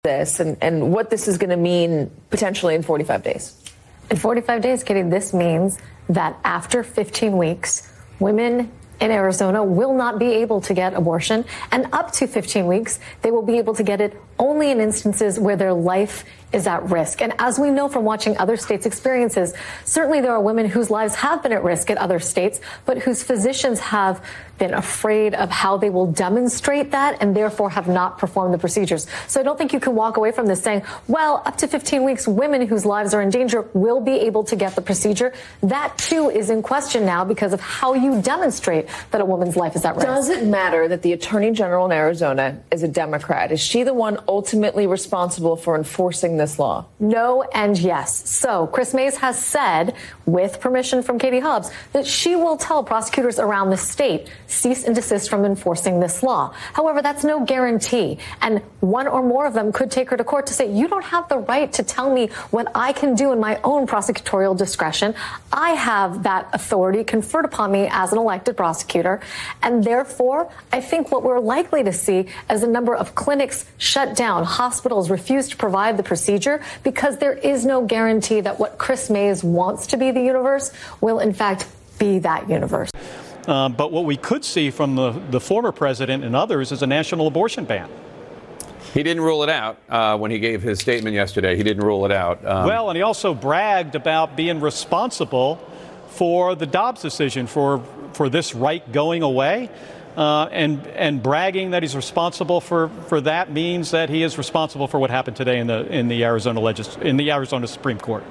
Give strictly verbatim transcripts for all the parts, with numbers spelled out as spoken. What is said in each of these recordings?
this and, and what this is going to mean potentially in forty-five days. In forty-five days, Katie, this means that after fifteen weeks, women in Arizona will not be able to get abortion, and up to fifteen weeks, they will be able to get it only in instances where their life is at risk. And as we know from watching other states' experiences, certainly there are women whose lives have been at risk at other states, but whose physicians have been afraid of how they will demonstrate that and therefore have not performed the procedures. So I don't think you can walk away from this saying, well, up to fifteen weeks, women whose lives are in danger will be able to get the procedure. That, too, is in question now because of how you demonstrate that a woman's life is at risk. Does it matter that the Attorney General in Arizona is a Democrat? Is she the one ultimately responsible for enforcing this law? No and yes. So Kris Mayes has said, with permission from Katie Hobbs, that she will tell prosecutors around the state cease and desist from enforcing this law. However, that's no guarantee. And one or more of them could take her to court to say, you don't have the right to tell me what I can do in my own prosecutorial discretion. I have that authority conferred upon me as an elected prosecutor. And therefore, I think what we're likely to see is a number of clinics shut down, hospitals refuse to provide the procedure because there is no guarantee that what Kris Mayes wants to be the universe will, in fact, be that universe. Um, but what we could see from the, the former president and others is a national abortion ban. He didn't rule it out uh, when he gave his statement yesterday. He didn't rule it out. Um, well, and he also bragged about being responsible for the Dobbs decision, for for this right going away. Uh, and and bragging that he's responsible for, for that means that he is responsible for what happened today in the in the Arizona legis- in the Arizona Supreme Court.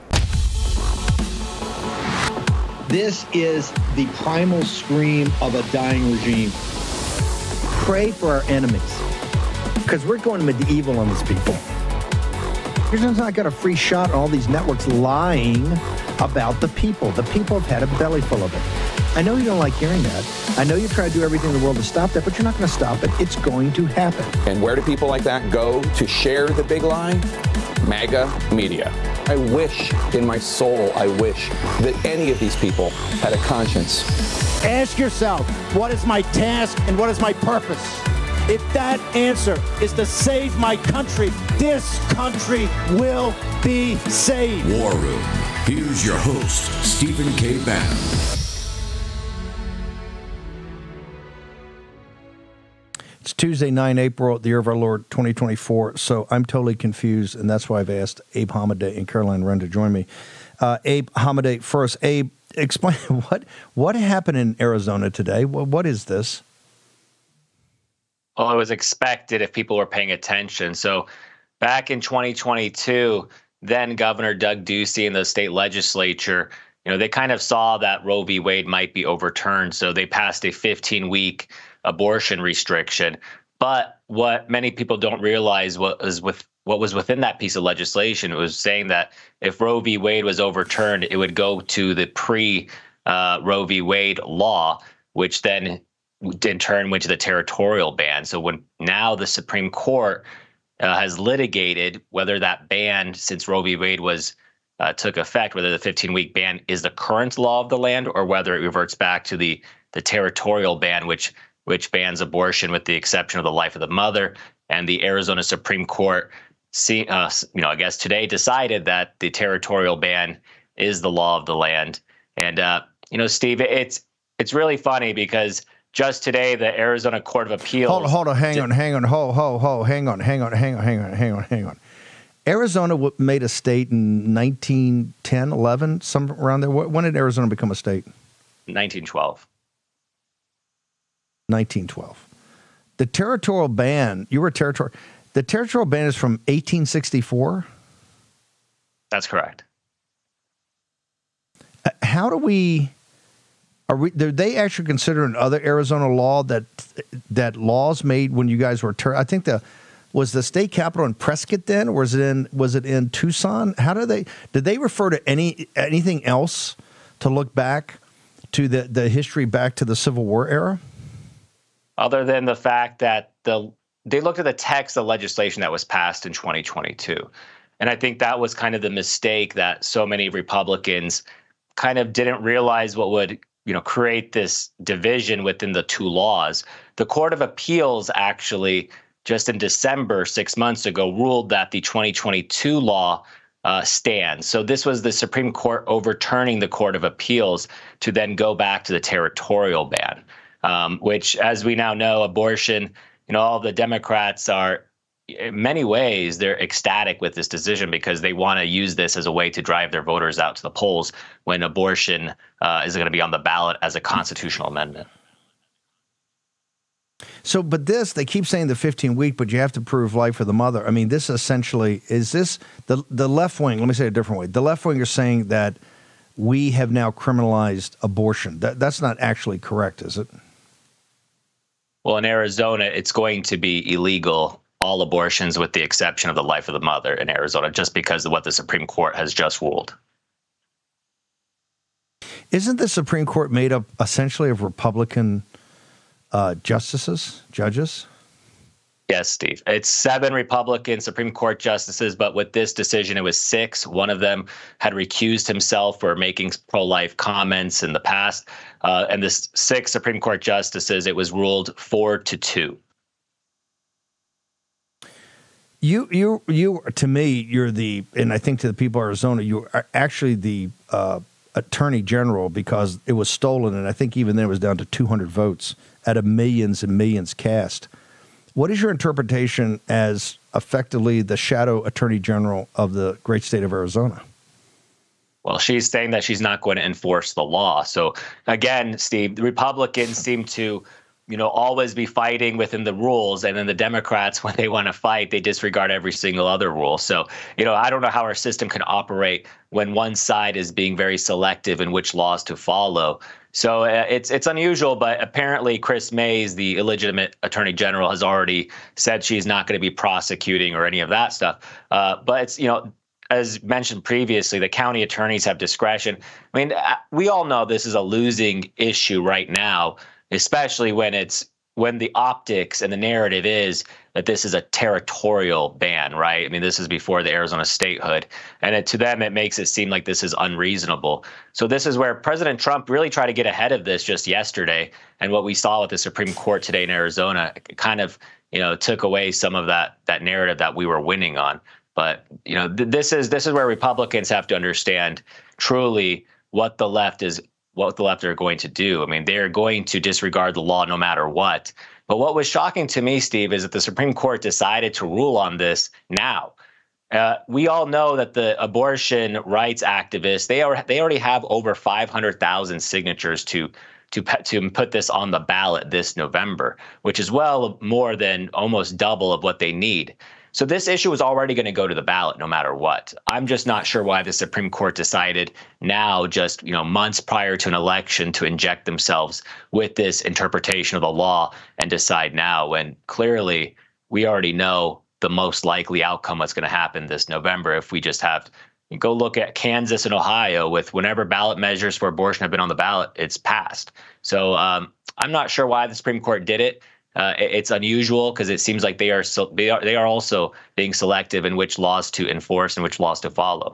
This is the primal scream of a dying regime. Pray for our enemies, because we're going medieval on these people. You're not got a free shot on all these networks lying about the people. The people have had a belly full of it. I know you don't like hearing that. I know you try to do everything in the world to stop that, but you're not going to stop it. It's going to happen. And where do people like that go to share the big lie? MAGA media. I wish in my soul, I wish that any of these people had a conscience. Ask yourself, what is my task and what is my purpose? If that answer is to save my country, this country will be saved. War Room. Here's your host, Stephen K. Bannon. It's Tuesday, nine April, the year of our Lord, twenty twenty-four. So I'm totally confused, and that's why I've asked Abe Hamadeh and Caroline Wren to join me. Uh, Abe Hamadeh, first, Abe, explain what what happened in Arizona today. What, what is this? Well, it was expected if people were paying attention. So back in twenty twenty-two, then Governor Doug Ducey and the state legislature, you know, they kind of saw that Roe v. Wade might be overturned. So they passed a fifteen-week abortion restriction. But what many people don't realize what was with what was within that piece of legislation, it was saying that if Roe v. Wade was overturned, it would go to the pre uh, Roe v. Wade law, which then in turn went to the territorial ban. So when now the Supreme Court uh, has litigated whether that ban, since Roe v. Wade was uh, took effect, whether the fifteen-week ban is the current law of the land or whether it reverts back to the the territorial ban, which which bans abortion with the exception of the life of the mother. And the Arizona Supreme Court, see, uh, you know, I guess today decided that the territorial ban is the law of the land. And uh, you know, Steve, it's it's really funny because just today, the Arizona Court of Appeals. Hold on, hold on, hang did, on, hang on, ho, ho, ho, hang on, hang on, hang on, hang on, hang on, hang on. Arizona w- made a state in nineteen ten, eleven, some around there. When did Arizona become a state? nineteen twelve. nineteen twelve. The territorial ban, you were territorial. The territorial ban is from eighteen sixty-four? That's correct. Uh, how do we... Are we, do they actually consider in other Arizona law that that laws made when you guys were? Ter- I think the was the state capital in Prescott then, or was it in was it in Tucson? How do they did they refer to any anything else to look back to the the history back to the Civil War era? Other than the fact that the they looked at the text of legislation that was passed in twenty twenty-two, and I think that was kind of the mistake that so many Republicans kind of didn't realize what would. you know, create this division within the two laws. The Court of Appeals actually just in December, six months ago, ruled that the twenty twenty-two law uh, stands. So this was the Supreme Court overturning the Court of Appeals to then go back to the territorial ban, um, which, as we now know, abortion, you know, all the Democrats are, in many ways, they're ecstatic with this decision because they want to use this as a way to drive their voters out to the polls when abortion uh, is going to be on the ballot as a constitutional amendment. So, but this, they keep saying the fifteen week, but you have to prove life of the mother. I mean, this essentially, is this the the left wing? Let me say it a different way. The left wing are saying that we have now criminalized abortion. That that's not actually correct, is it? Well, in Arizona, it's going to be illegal, all abortions with the exception of the life of the mother in Arizona, just because of what the Supreme Court has just ruled. Isn't the Supreme Court made up essentially of Republican Uh, justices, judges? Yes, Steve. It's seven Republican Supreme Court justices, but with this decision, it was six. One of them had recused himself for making pro-life comments in the past. Uh, and the six Supreme Court justices, it was ruled four to two. You, you, you. To me, you're the, and I think to the people of Arizona, you are actually the uh, Attorney General because it was stolen, and I think even then it was down to two hundred votes out of millions and millions cast. What is your interpretation as effectively the shadow Attorney General of the great state of Arizona? Well, she's saying that she's not going to enforce the law. So again, Steve, the Republicans seem to, you know, always be fighting within the rules. And then the Democrats, when they want to fight, they disregard every single other rule. So, you know, I don't know how our system can operate when one side is being very selective in which laws to follow. So uh, it's it's unusual, but apparently Chris Mays, the illegitimate attorney general, has already said she's not going to be prosecuting or any of that stuff. Uh, but it's, you know, as mentioned previously, the county attorneys have discretion. I mean, we all know this is a losing issue right now, especially when it's when the optics and the narrative is that this is a territorial ban, right? I mean, this is before the Arizona statehood. And it, to them, it makes it seem like this is unreasonable. So this is where President Trump really tried to get ahead of this just yesterday. And what we saw with the Supreme Court today in Arizona kind of, you know, took away some of that that narrative that we were winning on. But, you know, th- this is this is where Republicans have to understand truly what the left is what the left are going to do. I mean, they're going to disregard the law no matter what. But what was shocking to me, Steve, is that the Supreme Court decided to rule on this now. Uh, we all know that the abortion rights activists, they are they already have over five hundred thousand signatures to to to put this on the ballot this November, which is well more than almost double of what they need. So this issue was already going to go to the ballot no matter what. I'm just not sure why the Supreme Court decided now, just, you know, months prior to an election, to inject themselves with this interpretation of the law and decide now when clearly we already know the most likely outcome what's going to happen this November if we just have go look at Kansas and Ohio with whenever ballot measures for abortion have been on the ballot, it's passed. So um, I'm not sure why the Supreme Court did it. Uh, it's unusual because it seems like they are so they are they are also being selective in which laws to enforce and which laws to follow.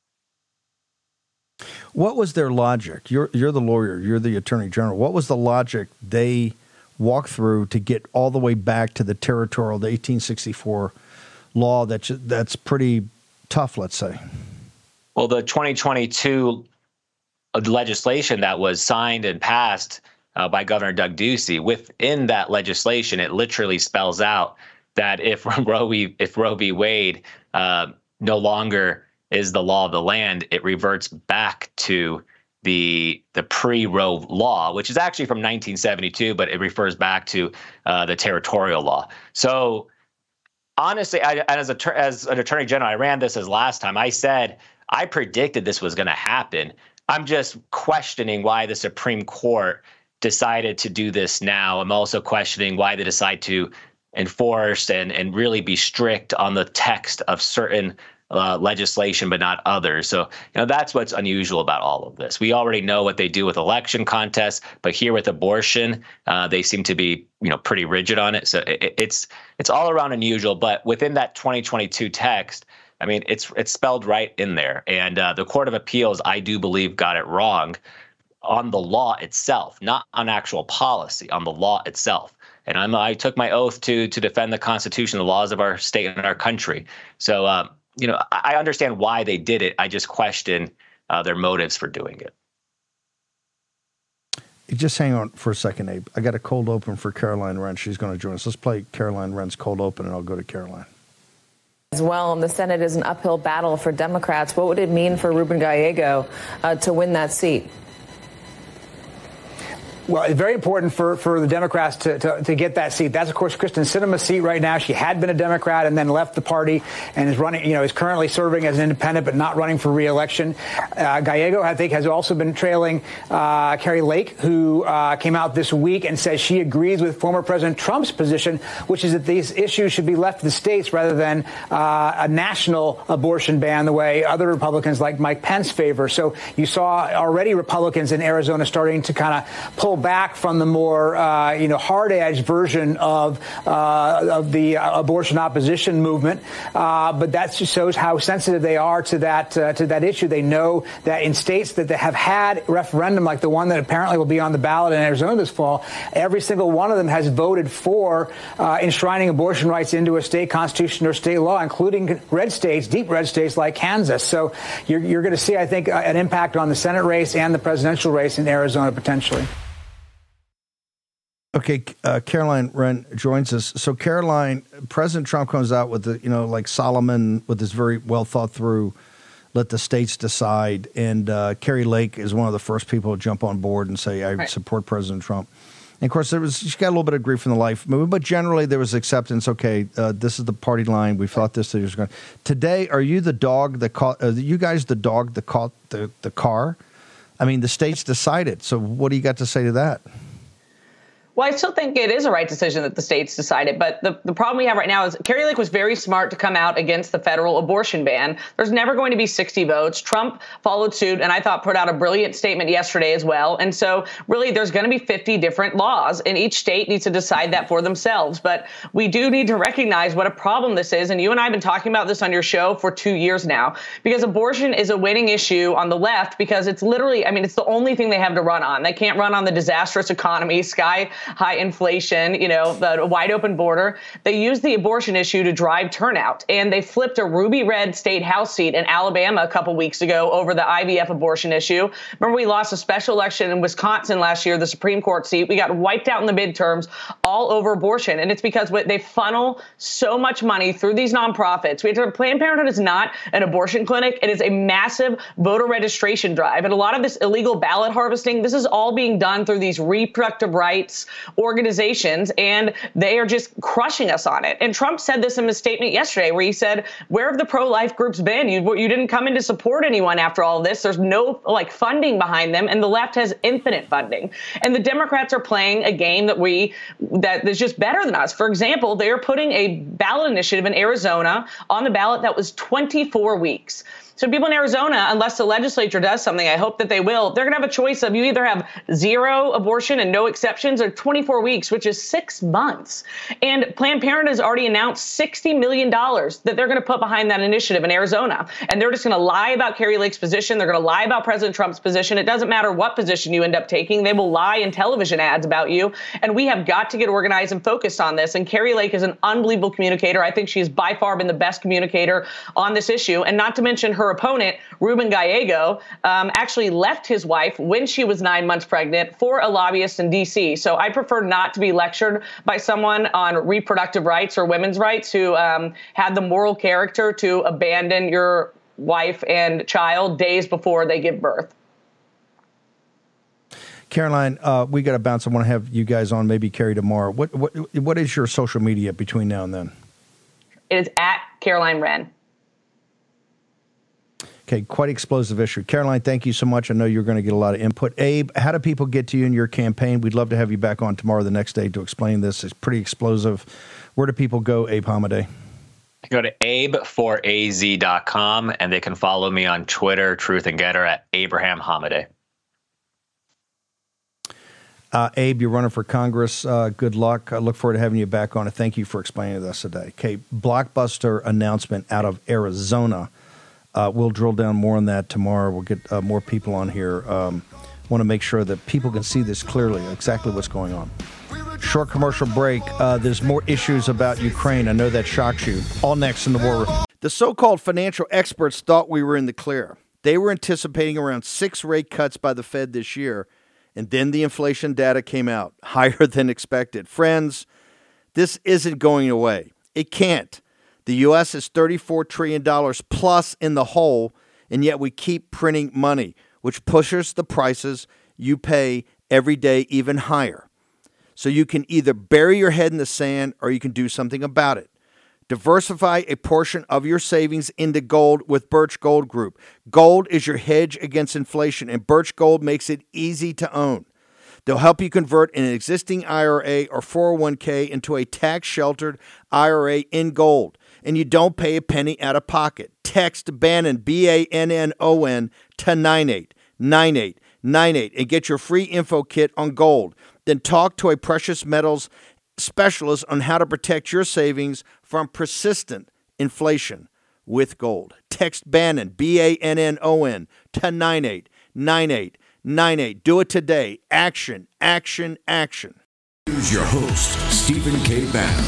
What was their logic? You're you're the lawyer. You're the attorney general. What was the logic they walked through to get all the way back to the territorial, the eighteen sixty-four law that's that's pretty tough, let's say? Well, the twenty twenty-two legislation that was signed and passed Uh, by Governor Doug Ducey, within that legislation, it literally spells out that if Roe v. if Roe v. Wade uh, no longer is the law of the land, it reverts back to the the pre-Roe law, which is actually from nineteen seventy-two, but it refers back to uh, the territorial law. So honestly, I, as a as an attorney general, I ran this as last time. I said I predicted this was going to happen. I'm just questioning why the Supreme Court decided to do this now. I'm also questioning why they decide to enforce and, and really be strict on the text of certain uh, legislation, but not others. So, you know, that's what's unusual about all of this. We already know what they do with election contests, but here with abortion, uh, they seem to be, you know, pretty rigid on it. So it, it's it's all around unusual. But within that twenty twenty-two text, I mean, it's it's spelled right in there. And uh, the Court of Appeals, I do believe, got it wrong on the law itself, not on actual policy, on the law itself. And I'm, I took my oath to to defend the Constitution, the laws of our state and our country. So, um, you know, I understand why they did it. I just question uh, their motives for doing it. Just hang on for a second, Abe. I got a cold open for Caroline Wren. She's going to join us. Let's play Caroline Wren's cold open, and I'll go to Caroline. As well, and the Senate is an uphill battle for Democrats. What would it mean for Ruben Gallego uh, to win that seat? Well, it's very important for, for the Democrats to, to, to get that seat. That's, of course, Kristen Sinema's seat right now. She had been a Democrat and then left the party and is running, you know, is currently serving as an independent but not running for re-election. Uh, Gallego, I think, has also been trailing uh, Kari Lake, who uh, came out this week and says she agrees with former President Trump's position, which is that these issues should be left to the states rather than uh, a national abortion ban the way other Republicans like Mike Pence favor. So you saw already Republicans in Arizona starting to kind of pull back from the more, uh, you know, hard-edged version of uh, of the uh, abortion opposition movement. Uh, but that just shows how sensitive they are to that uh, to that issue. They know that in states that they have had referendum like the one that apparently will be on the ballot in Arizona this fall, every single one of them has voted for uh, enshrining abortion rights into a state constitution or state law, including red states, deep red states like Kansas. So you're, you're going to see, I think, an impact on the Senate race and the presidential race in Arizona potentially. Okay, uh, Caroline Wren joins us. So, Caroline, President Trump comes out with the, you know, like Solomon, with this very well thought through, let the states decide. And uh, Kari Lake is one of the first people to jump on board and say, I right. support President Trump. And of course, there was she got a little bit of grief from the life movement, but generally there was acceptance. Okay, uh, this is the party line. We thought this was going. Today, are you the dog that caught? Are you guys the dog that caught the the car? I mean, the states decided. So, what do you got to say to that? Well, I still think it is a right decision that the states decided. But the, the problem we have right now is Kari Lake was very smart to come out against the federal abortion ban. There's never going to be sixty votes. Trump followed suit and I thought put out a brilliant statement yesterday as well. And so really there's going to be fifty different laws and each state needs to decide that for themselves. But we do need to recognize what a problem this is. And you and I have been talking about this on your show for two years now, because abortion is a winning issue on the left because it's literally, I mean, it's the only thing they have to run on. They can't run on the disastrous economy, sky high inflation, you know, the wide open border. They used the abortion issue to drive turnout, and they flipped a ruby red state House seat in Alabama a couple weeks ago over the I V F abortion issue. Remember, we lost a special election in Wisconsin last year, the Supreme Court seat. We got wiped out in the midterms all over abortion. And it's because they funnel so much money through these nonprofits. We have to, Planned Parenthood is not an abortion clinic. It is a massive voter registration drive. And a lot of this illegal ballot harvesting, this is all being done through these reproductive rights organizations, and they are just crushing us on it. And Trump said this in his statement yesterday, where he said, where have the pro-life groups been? You, you didn't come in to support anyone after all of this. There's no like funding behind them, and the left has infinite funding. And the Democrats are playing a game that we that is just better than us. For example, they are putting a ballot initiative in Arizona on the ballot that was twenty-four weeks. So people in Arizona, unless the legislature does something, I hope that they will, they're going to have a choice of you either have zero abortion and no exceptions or twenty-four weeks, which is six months. And Planned Parenthood has already announced sixty million dollars that they're going to put behind that initiative in Arizona. And they're just going to lie about Kari Lake's position. They're going to lie about President Trump's position. It doesn't matter what position you end up taking. They will lie in television ads about you. And we have got to get organized and focused on this. And Kari Lake is an unbelievable communicator. I think she's by far been the best communicator on this issue. And not to mention her opponent, Ruben Gallego, um, actually left his wife when she was nine months pregnant for a lobbyist in D C. So I prefer not to be lectured by someone on reproductive rights or women's rights who um, had the moral character to abandon your wife and child days before they give birth. Caroline, uh, we got to bounce. I want to have you guys on, maybe Kari tomorrow. What what what is your social media between now and then? It is at Caroline Wren. Okay, quite explosive issue. Caroline, thank you so much. I know you're going to get a lot of input. Abe, how do people get to you in your campaign? We'd love to have you back on tomorrow, the next day, to explain this. It's pretty explosive. Where do people go, Abe Hamadeh? Go to abe four a z dot com, and they can follow me on Twitter, Truth and Getter, at Abraham Hamadeh. Uh, Abe, you're running for Congress. Uh, good luck. I look forward to having you back on. And thank you for explaining to us today. Okay, blockbuster announcement out of Arizona. Uh, we'll drill down more on that tomorrow. We'll get uh, more people on here. Um, want to make sure that people can see this clearly, exactly what's going on. Short commercial break. Uh, there's more issues about Ukraine. I know that shocks you. All next in the War Room. The so-called financial experts thought we were in the clear. They were anticipating around six rate cuts by the Fed this year, and then the inflation data came out, higher than expected. Friends, this isn't going away. It can't. The U S is thirty-four trillion dollars plus in the hole, and yet we keep printing money, which pushes the prices you pay every day even higher. So you can either bury your head in the sand or you can do something about it. Diversify a portion of your savings into gold with Birch Gold Group. Gold is your hedge against inflation, and Birch Gold makes it easy to own. They'll help you convert an existing I R A or four oh one k into a tax-sheltered I R A in gold, and you don't pay a penny out of pocket. Text Bannon, B A N N O N, to nine eight nine eight nine eight and get your free info kit on gold. Then talk to a precious metals specialist on how to protect your savings from persistent inflation with gold. Text Bannon, B A N N O N, to nine eight nine eight nine eight. Do it today. Action, action, action. Here's your host, Stephen K. Bannon.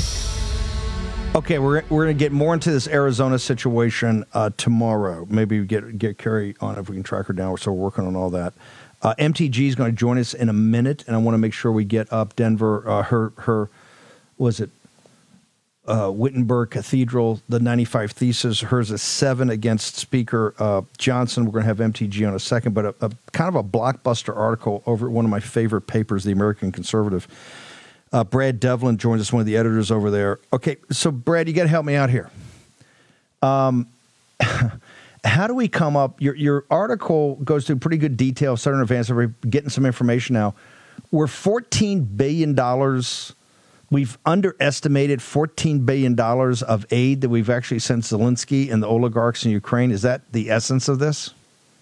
Okay, we're we're going to get more into this Arizona situation uh, tomorrow. Maybe we get get Carrie on if we can track her down. We're still working on all that. Uh, M T G is going to join us in a minute, and I want to make sure we get up Denver. Uh, her her was it uh, Wittenberg Cathedral, the ninety-five Thesis. Hers is seven against Speaker uh, Johnson. We're going to have M T G on a second, but a, a kind of a blockbuster article over at one of my favorite papers, the American Conservative. Uh, Brad Devlin joins us, one of the editors over there. Okay, so Brad, you got to help me out here. Um, how do we come up? Your your article goes through pretty good detail. Southern Advance, we're getting some information now. We're fourteen billion dollars. We've underestimated fourteen billion dollars of aid that we've actually sent Zelensky and the oligarchs in Ukraine. Is that the essence of this?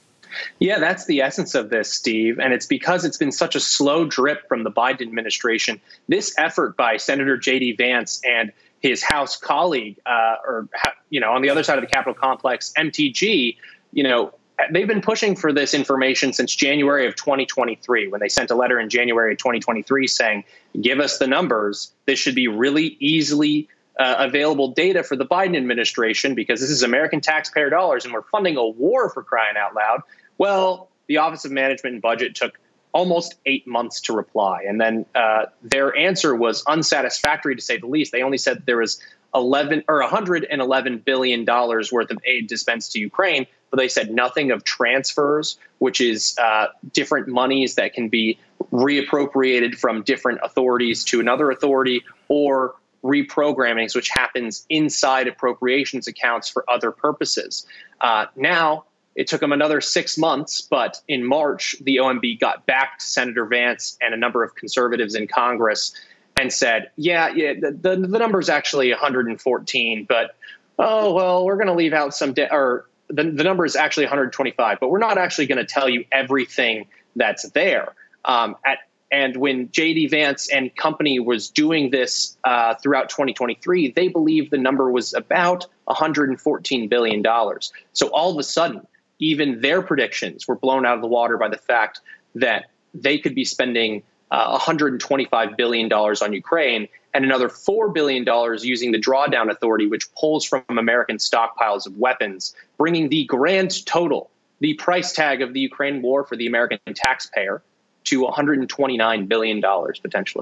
Yeah, that's the essence of this, Steve. And it's because it's been such a slow drip from the Biden administration. This effort by Senator J D Vance and his House colleague, uh, or, you know, on the other side of the Capitol complex, M T G, you know, they've been pushing for this information since January of twenty twenty-three, when they sent a letter in January of twenty twenty-three saying, give us the numbers. This should be really easily Uh, available data for the Biden administration because this is American taxpayer dollars and we're funding a war, for crying out loud. Well, the Office of Management and Budget took almost eight months to reply. And then uh, their answer was unsatisfactory, to say the least. They only said there was eleven or one hundred eleven billion dollars worth of aid dispensed to Ukraine, but they said nothing of transfers, which is uh, different monies that can be reappropriated from different authorities to another authority, or reprogrammings, which happens inside appropriations accounts for other purposes. Uh, now, it took them another six months, but in March, the O M B got back to Senator Vance and a number of conservatives in Congress and said, yeah, yeah, the, the, the number is actually one hundred fourteen, but, oh, well, we're going to leave out some, de- or the, the number is actually one hundred twenty-five, but we're not actually going to tell you everything that's there. Um, at And when J D Vance and company was doing this uh, throughout twenty twenty-three, they believed the number was about one hundred fourteen billion dollars. So all of a sudden, even their predictions were blown out of the water by the fact that they could be spending uh, one hundred twenty-five billion dollars on Ukraine and another four billion dollars using the Drawdown Authority, which pulls from American stockpiles of weapons, bringing the grand total, the price tag of the Ukraine war for the American taxpayer, to one hundred twenty-nine billion dollars potentially.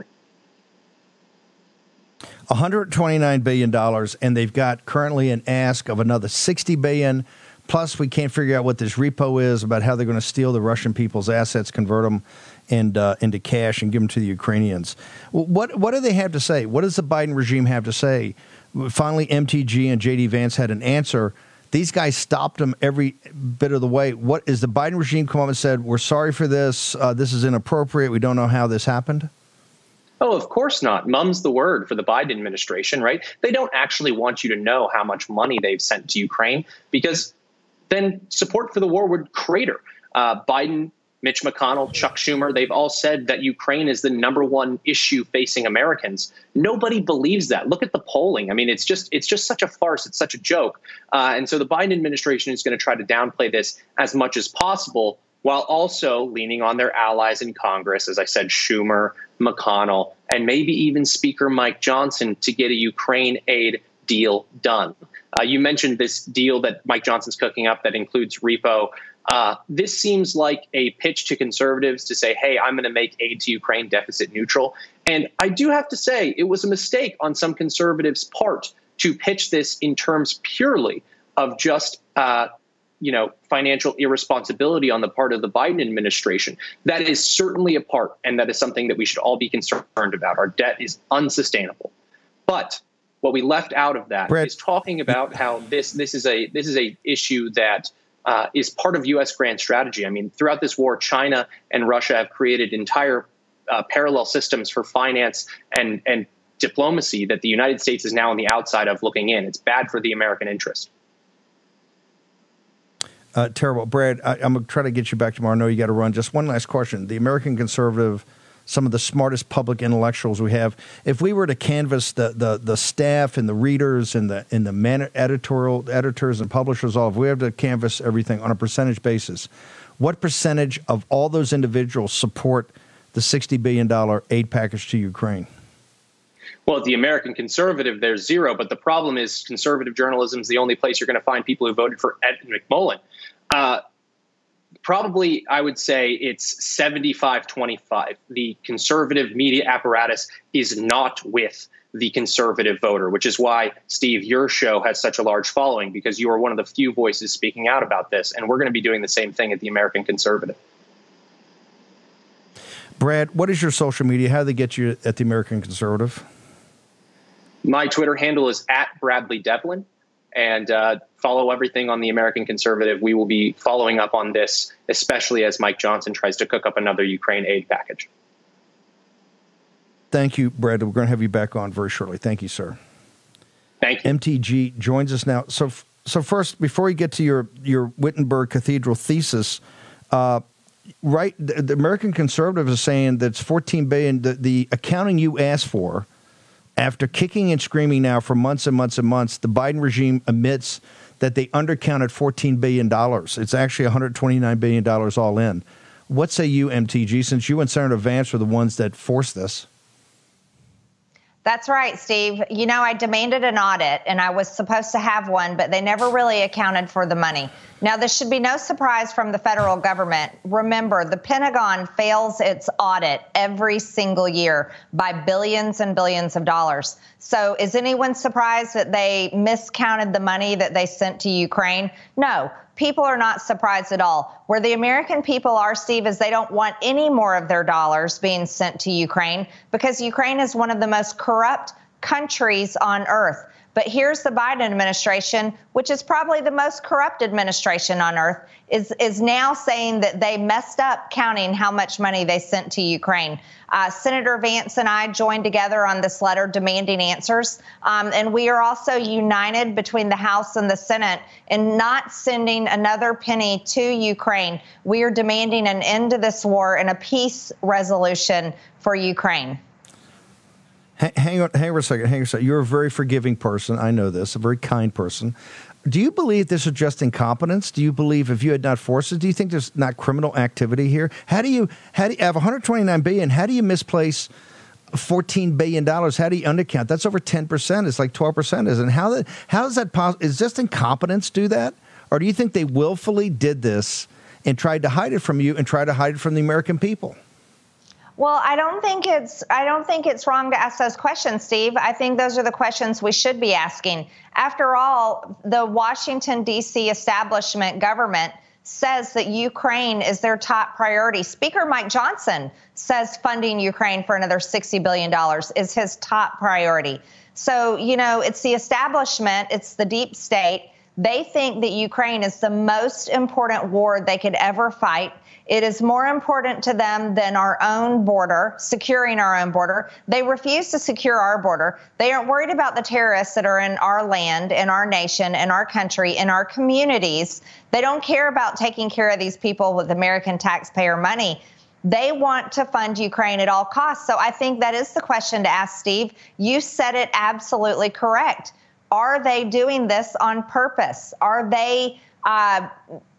one hundred twenty-nine billion dollars, and they've got currently an ask of another sixty billion dollars. Plus, we can't figure out what this repo is, about how they're going to steal the Russian people's assets, convert them and, uh, into cash, and give them to the Ukrainians. What, what do they have to say? What does the Biden regime have to say? Finally, M T G and J D Vance had an answer. These guys stopped them every bit of the way. What is the Biden regime come up and said, we're sorry for this. Uh, this is inappropriate. We don't know how this happened. Oh, of course not. Mum's the word for the Biden administration, right? They don't actually want you to know how much money they've sent to Ukraine, because then support for the war would crater. Uh, Biden, Mitch McConnell, Chuck Schumer, they've all said that Ukraine is the number one issue facing Americans. Nobody believes that. Look at the polling. I mean, it's just it's just such a farce. It's such a joke. Uh, and so the Biden administration is going to try to downplay this as much as possible, while also leaning on their allies in Congress, as I said, Schumer, McConnell, and maybe even Speaker Mike Johnson to get a Ukraine aid deal done. Uh, you mentioned this deal that Mike Johnson's cooking up that includes repo. Uh, this seems like a pitch to conservatives to say, hey, I'm going to make aid to Ukraine deficit neutral. And I do have to say it was a mistake on some conservatives' part to pitch this in terms purely of just uh, you know, financial irresponsibility on the part of the Biden administration. That is certainly a part, and that is something that we should all be concerned about. Our debt is unsustainable. But what we left out of that Brett. is talking about how this this is a this is a issue that uh, is part of U S grand strategy. I mean, throughout this war, China and Russia have created entire uh, parallel systems for finance and and diplomacy that the United States is now on the outside of looking in. It's bad for the American interest. Uh, terrible. Brad, I, I'm going to try to get you back tomorrow. I know you got to run. Just one last question. The American conservative, some of the smartest public intellectuals we have, if we were to canvass the the, the staff and the readers and the and the man, editorial editors and publishers, all, if we have to canvass everything on a percentage basis, what percentage of all those individuals support the sixty billion dollars aid package to Ukraine? Well, the American conservative, there's zero. But the problem is conservative journalism is the only place you're going to find people who voted for Ed McMullen. Uh, probably, I would say it's seventy-five twenty-five. The conservative media apparatus is not with the conservative voter, which is why, Steve, your show has such a large following, because you are one of the few voices speaking out about this. And we're going to be doing the same thing at the American Conservative. Brad, what is your social media? How do they get you at the American Conservative? My Twitter handle is at Bradley Devlin, and uh, follow everything on the American Conservative. We will be following up on this, especially as Mike Johnson tries to cook up another Ukraine aid package. Thank you, Brad. We're going to have you back on very shortly. Thank you, sir. Thank you. M T G joins us now. So, so first, before we get to your, your Wittenberg Cathedral thesis, uh, right, the, the American Conservative is saying that's fourteen billion dollars, the, the accounting you asked for. After kicking and screaming now for months and months and months, the Biden regime admits that they undercounted fourteen billion dollars. It's actually one hundred twenty-nine billion dollars all in. What say you, M T G, since you and Senator Vance were the ones that forced this? That's right, Steve. You know, I demanded an audit, and I was supposed to have one, but they never really accounted for the money. Now, this should be no surprise from the federal government. Remember, the Pentagon fails its audit every single year by billions and billions of dollars. So is anyone surprised that they miscounted the money that they sent to Ukraine? No. People are not surprised at all. Where the American people are, Steve, is they don't want any more of their dollars being sent to Ukraine, because Ukraine is one of the most corrupt countries on earth. But here's the Biden administration, which is probably the most corrupt administration on earth, is, is now saying that they messed up counting how much money they sent to Ukraine. Uh, Senator Vance and I joined together on this letter demanding answers. Um, and we are also united between the House and the Senate in not sending another penny to Ukraine. We are demanding an end to this war and a peace resolution for Ukraine. Hang on, hang on a second. Hang on a second. You're a very forgiving person. I know this, a very kind person. Do you believe this is just incompetence? Do you believe if you had not forced it, do you think there's not criminal activity here? How do you, how do you have one hundred twenty-nine billion dollars? How do you misplace fourteen billion dollars? How do you undercount? That's over ten percent. It's like twelve percent, isn't it? How, that, how is that possible? Is just incompetence do that? Or do you think they willfully did this and tried to hide it from you and tried to hide it from the American people? Well, I don't think it's I don't think it's wrong to ask those questions, Steve. I think those are the questions we should be asking. After all, the Washington, D C establishment government says that Ukraine is their top priority. Speaker Mike Johnson says funding Ukraine for another sixty billion dollars is his top priority. So, you know, it's the establishment, it's the deep state. They think that Ukraine is the most important war they could ever fight. It is more important to them than our own border, securing our own border. They refuse to secure our border. They aren't worried about the terrorists that are in our land, in our nation, in our country, in our communities. They don't care about taking care of these people with American taxpayer money. They want to fund Ukraine at all costs. So I think that is the question to ask, Steve. You said it absolutely correct. Are they doing this on purpose? Are they uh,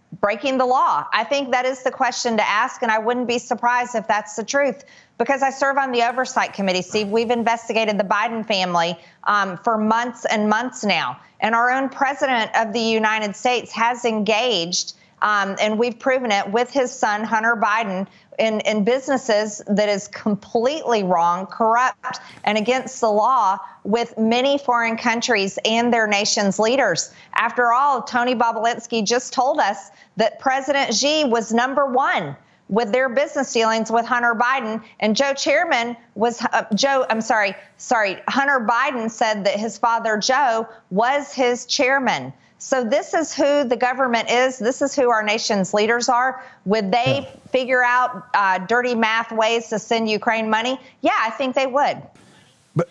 breaking the law? I think that is the question to ask, and I wouldn't be surprised if that's the truth, because I serve on the Oversight Committee, Steve. We've investigated the Biden family um, for months and months now, and our own president of the United States has engaged, um, and we've proven it, with his son, Hunter Biden, in, in businesses that is completely wrong, corrupt, and against the law with many foreign countries and their nation's leaders. After all, Tony Bobulinski just told us that President Xi was number one with their business dealings with Hunter Biden. And Joe Chairman was, uh, Joe, I'm sorry, sorry, Hunter Biden said that his father, Joe, was his chairman. So this is who the government is. This is who our nation's leaders are. Would they yeah. figure out uh, dirty math ways to send Ukraine money? Yeah, I think they would. But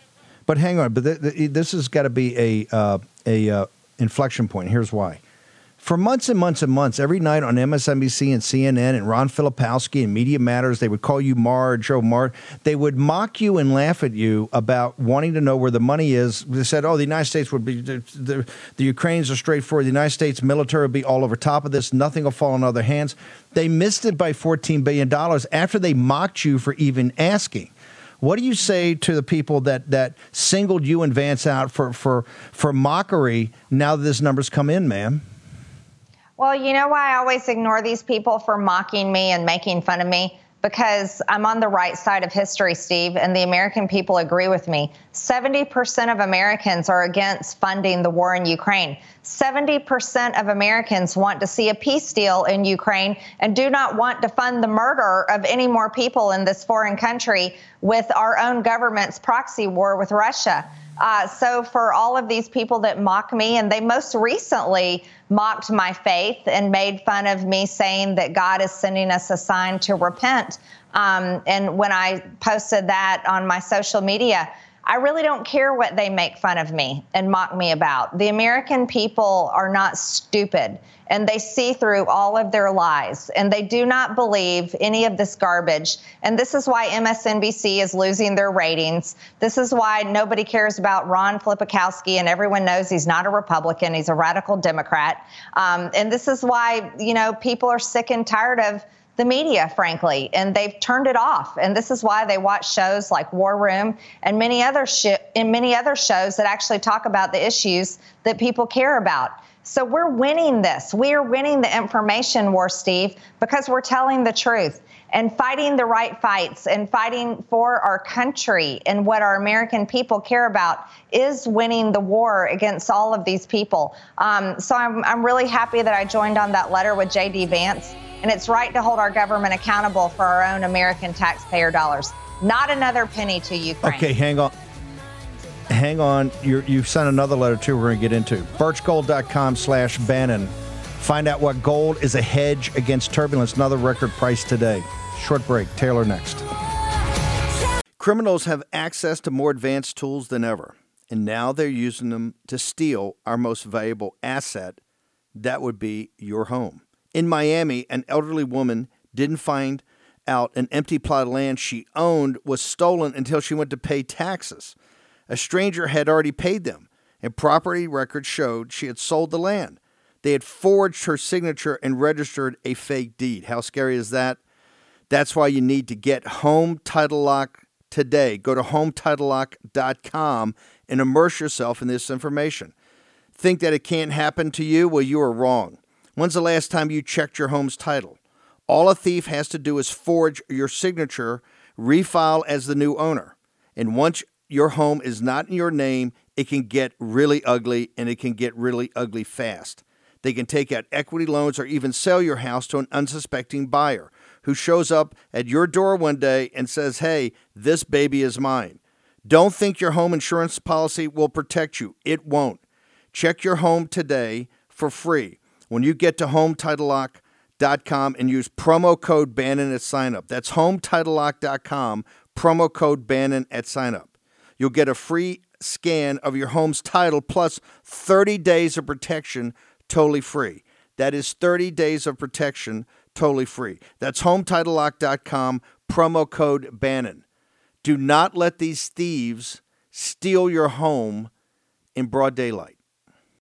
but hang on. But th- th- this has got to be a uh, a uh, inflection point. Here's why. For months and months and months, every night on M S N B C and C N N and Ron Filipowski and Media Matters, they would call you Marge, oh, Marge. They would mock you and laugh at you about wanting to know where the money is. They said, oh, the United States would be, the, the, the Ukrainians are straightforward. The United States military will be all over top of this. Nothing will fall in other hands. They missed it by fourteen billion dollars after they mocked you for even asking. What do you say to the people that, that singled you and Vance out for, for, for mockery now that this number's come in, ma'am? Well, you know why I always ignore these people for mocking me and making fun of me? Because I'm on the right side of history, Steve, and the American people agree with me. seventy percent of Americans are against funding the war in Ukraine. seventy percent of Americans want to see a peace deal in Ukraine and do not want to fund the murder of any more people in this foreign country with our own government's proxy war with Russia. Uh, so for all of these people that mock me, and they most recently mocked my faith and made fun of me saying that God is sending us a sign to repent. Um, and when I posted that on my social media, I really don't care what they make fun of me and mock me about. The American people are not stupid, and they see through all of their lies, and they do not believe any of this garbage. And this is why M S N B C is losing their ratings. This is why nobody cares about Ron Filipowski, and everyone knows he's not a Republican. He's a radical Democrat. Um, and this is why, you know, people are sick and tired of the media, frankly, and they've turned it off. And this is why they watch shows like War Room and many other sh- and many other shows that actually talk about the issues that people care about. So we're winning this. We are winning the information war, Steve, because we're telling the truth and fighting the right fights and fighting for our country and what our American people care about is winning the war against all of these people. Um, so I'm, I'm really happy that I joined on that letter with J D Vance. And it's right to hold our government accountable for our own American taxpayer dollars. Not another penny to Ukraine. Okay, hang on. Hang on. You're, you've sent another letter, too, we're going to get into. Birchgold.com slash Bannon. Find out what gold is a hedge against turbulence. Another record price today. Short break. Taylor next. Criminals have access to more advanced tools than ever, and now they're using them to steal our most valuable asset. That would be your home. In Miami, an elderly woman didn't find out an empty plot of land she owned was stolen until she went to pay taxes. A stranger had already paid them, and property records showed she had sold the land. They had forged her signature and registered a fake deed. How scary is that? That's why you need to get Home Title Lock today. Go to home title lock dot com and immerse yourself in this information. Think that it can't happen to you? Well, you are wrong. When's the last time you checked your home's title? All a thief has to do is forge your signature, refile as the new owner. And once your home is not in your name, it can get really ugly, and it can get really ugly fast. They can take out equity loans or even sell your house to an unsuspecting buyer who shows up at your door one day and says, hey, this baby is mine. Don't think your home insurance policy will protect you. It won't. Check your home today for free when you get to home title lock dot com and use promo code Bannon at signup. That's home title lock dot com, promo code Bannon at signup. You'll get a free scan of your home's title plus thirty days of protection totally free. That is thirty days of protection totally free. That's home title lock dot com, promo code Bannon. Do not let these thieves steal your home in broad daylight.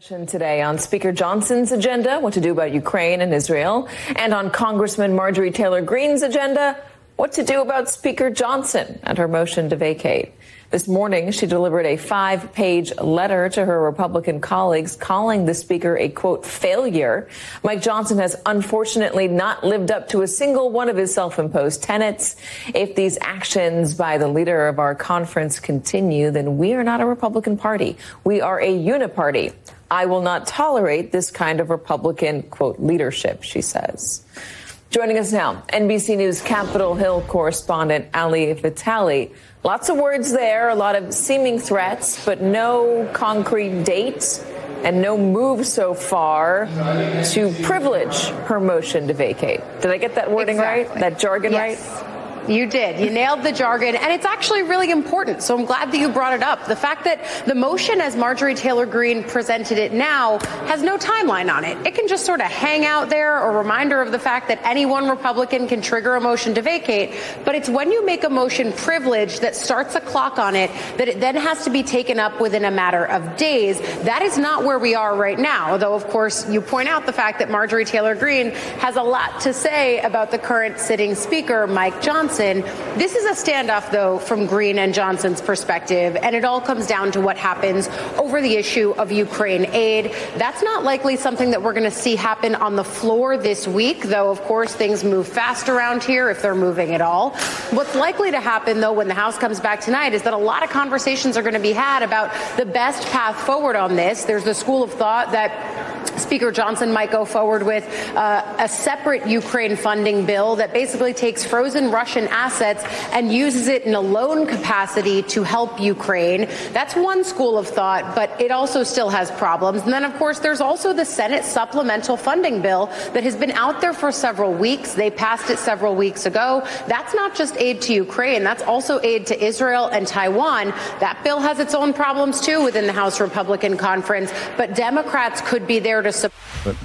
Today on Speaker Johnson's agenda, what to do about Ukraine and Israel, and on Congressman Marjorie Taylor Greene's agenda, what to do about Speaker Johnson and her motion to vacate. This morning, she delivered a five-page letter to her Republican colleagues calling the Speaker a, quote, failure. Mike Johnson has unfortunately not lived up to a single one of his self-imposed tenets. If these actions by the leader of our conference continue, then we are not a Republican Party. We are a uniparty. I will not tolerate this kind of Republican, quote, leadership, she says. Joining us now, N B C News Capitol Hill correspondent Ali Vitali. Lots of words there, a lot of seeming threats, but no concrete date and no move so far to privilege her motion to vacate. Did I get that wording exactly. right? That jargon yes. right? You did. You nailed the jargon, and it's actually really important. So I'm glad that you brought it up. The fact that the motion, as Marjorie Taylor Greene presented it now, has no timeline on it. It can just sort of hang out there, a reminder of the fact that any one Republican can trigger a motion to vacate. But it's when you make a motion privileged that starts a clock on it that it then has to be taken up within a matter of days. That is not where we are right now, though, of course, you point out the fact that Marjorie Taylor Greene has a lot to say about the current sitting speaker, Mike Johnson. This is a standoff, though, from Greene and Johnson's perspective, and it all comes down to what happens over the issue of Ukraine aid. That's not likely something that we're going to see happen on the floor this week, though, of course, things move fast around here if they're moving at all. What's likely to happen, though, when the House comes back tonight is that a lot of conversations are going to be had about the best path forward on this. There's the school of thought that Speaker Johnson might go forward with uh, a separate Ukraine funding bill that basically takes frozen Russian assets and uses it in a loan capacity to help Ukraine. That's one school of thought, but it also still has problems. And then, of course, there's also the Senate supplemental funding bill that has been out there for several weeks. They passed it several weeks ago. That's not just aid to Ukraine. That's also aid to Israel and Taiwan. That bill has its own problems, too, within the House Republican Conference. But Democrats could be there to support.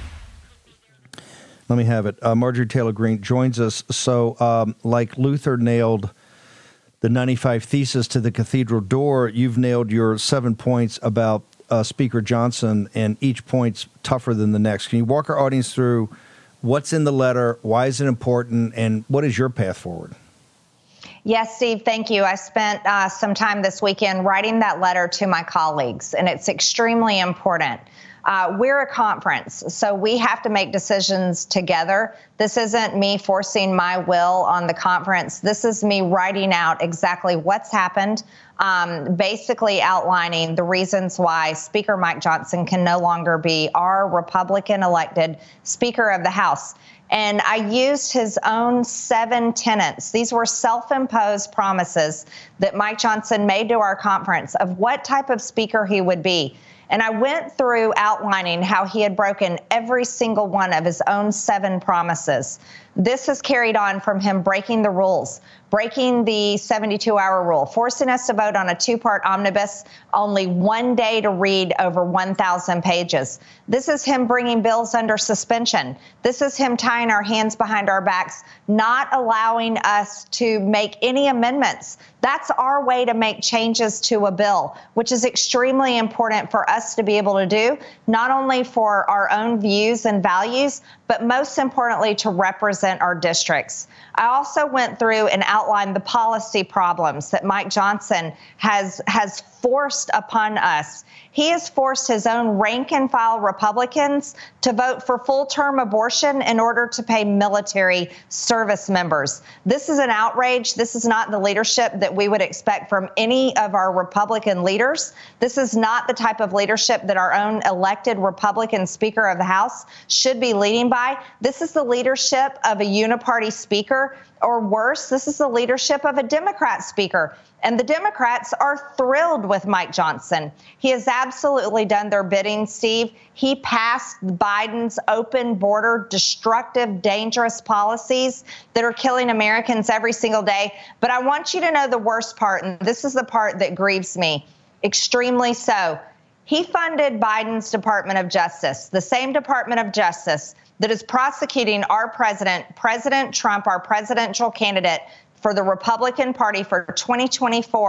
Let me have it. Uh, Marjorie Taylor Greene joins us. So, um, like Luther nailed the ninety-five Thesis to the cathedral door, you've nailed your seven points about uh, Speaker Johnson, and each point's tougher than the next. Can you walk our audience through what's in the letter, why is it important, and what is your path forward? Yes, Steve, thank you. I spent uh, some time this weekend writing that letter to my colleagues, and it's extremely important. Uh, we're a conference, so we have to make decisions together. This isn't me forcing my will on the conference. This is me writing out exactly what's happened, um, basically outlining the reasons why Speaker Mike Johnson can no longer be our Republican-elected Speaker of the House. And I used his own seven tenets. These were self-imposed promises that Mike Johnson made to our conference of what type of speaker he would be. And I went through outlining how he had broken every single one of his own seven promises. This has carried on from him breaking the rules, breaking the seventy-two hour rule, forcing us to vote on a two-part omnibus, only one day to read over one thousand pages. This is him bringing bills under suspension. This is him tying our hands behind our backs, not allowing us to make any amendments. That's our way to make changes to a bill, which is extremely important for us to be able to do, not only for our own views and values, but most importantly, to represent our districts. I also went through and outlined the policy problems that Mike Johnson has, has forced upon us. He has forced his own rank and file Republicans to vote for full-term abortion in order to pay military service members. This is an outrage. This is not the leadership that we would expect from any of our Republican leaders. This is not the type of leadership that our own elected Republican Speaker of the House should be leading by. This is the leadership of a uniparty speaker, or worse, this is the leadership of a Democrat speaker. And the Democrats are thrilled with Mike Johnson. He has absolutely done their bidding, Steve. He passed Biden's open border, destructive, dangerous policies that are killing Americans every single day. But I want you to know the worst part, and this is the part that grieves me extremely so. He funded Biden's Department of Justice, the same Department of Justice that is prosecuting our president, President Trump, our presidential candidate for the Republican Party for twenty twenty-four,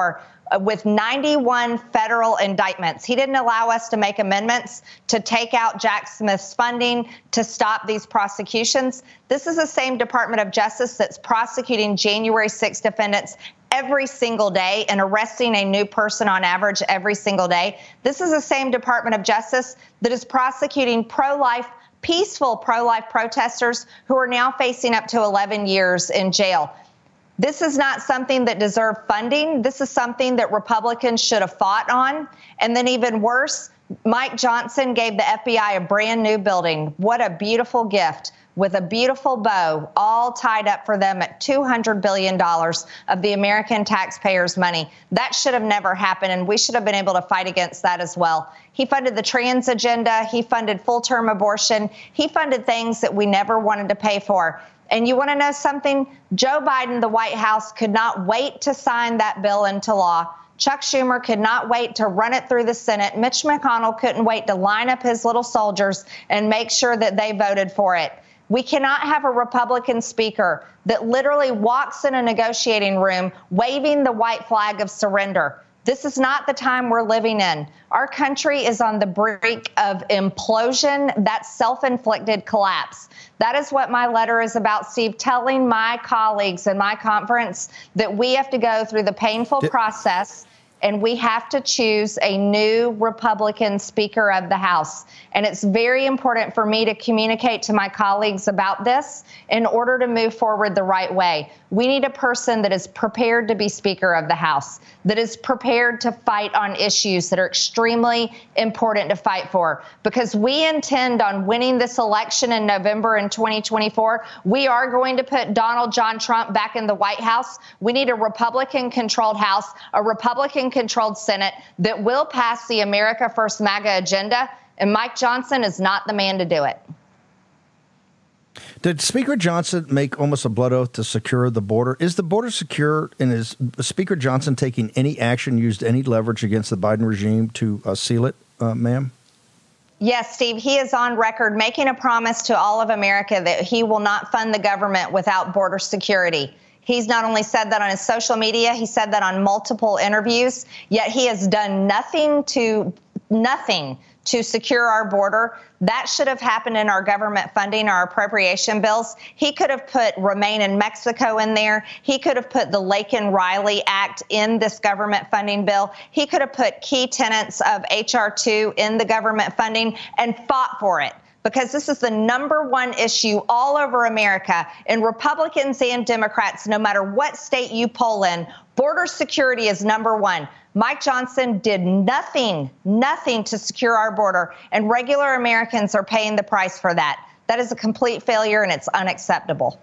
with ninety-one federal indictments. He didn't allow us to make amendments to take out Jack Smith's funding, to stop these prosecutions. This is the same Department of Justice that's prosecuting January sixth defendants every single day and arresting a new person on average every single day. This is the same Department of Justice that is prosecuting pro-life, peaceful pro-life protesters who are now facing up to eleven years in jail. This is not something that deserved funding. This is something that Republicans should have fought on. And then even worse, Mike Johnson gave the F B I a brand new building. What a beautiful gift, with a beautiful bow, all tied up for them at two hundred billion dollars of the American taxpayers' money. That should have never happened, and we should have been able to fight against that as well. He funded the trans agenda. He funded full-term abortion. He funded things that we never wanted to pay for. And you want to know something? Joe Biden, the White House, could not wait to sign that bill into law. Chuck Schumer could not wait to run it through the Senate. Mitch McConnell couldn't wait to line up his little soldiers and make sure that they voted for it. We cannot have a Republican speaker that literally walks in a negotiating room waving the white flag of surrender. This is not the time we're living in. Our country is on the brink of implosion, that's self-inflicted collapse. That is what my letter is about, Steve, telling my colleagues in my conference that we have to go through the painful Did- process and we have to choose a new Republican Speaker of the House. And it's very important for me to communicate to my colleagues about this in order to move forward the right way. We need a person that is prepared to be Speaker of the House, that is prepared to fight on issues that are extremely important to fight for. Because we intend on winning this election in November in twenty twenty-four. We are going to put Donald John Trump back in the White House. We need a Republican-controlled House, a Republican-controlled Senate that will pass the America First MAGA agenda. And Mike Johnson is not the man to do it. Did Speaker Johnson make almost a blood oath to secure the border? Is the border secure, and is Speaker Johnson taking any action, used any leverage against the Biden regime to uh, seal it, uh, ma'am? Yes, Steve, he is on record making a promise to all of America that he will not fund the government without border security. He's not only said that on his social media, he said that on multiple interviews, yet he has done nothing to nothing to secure our border. That should have happened in our government funding, our appropriation bills. He could have put Remain in Mexico in there. He could have put the Laken-Riley Act in this government funding bill. He could have put key tenets of H R two in the government funding and fought for it, because this is the number one issue all over America. And Republicans and Democrats, no matter what state you poll in, border security is number one. Mike Johnson did nothing, nothing to secure our border, and regular Americans are paying the price for that. That is a complete failure, and it's unacceptable.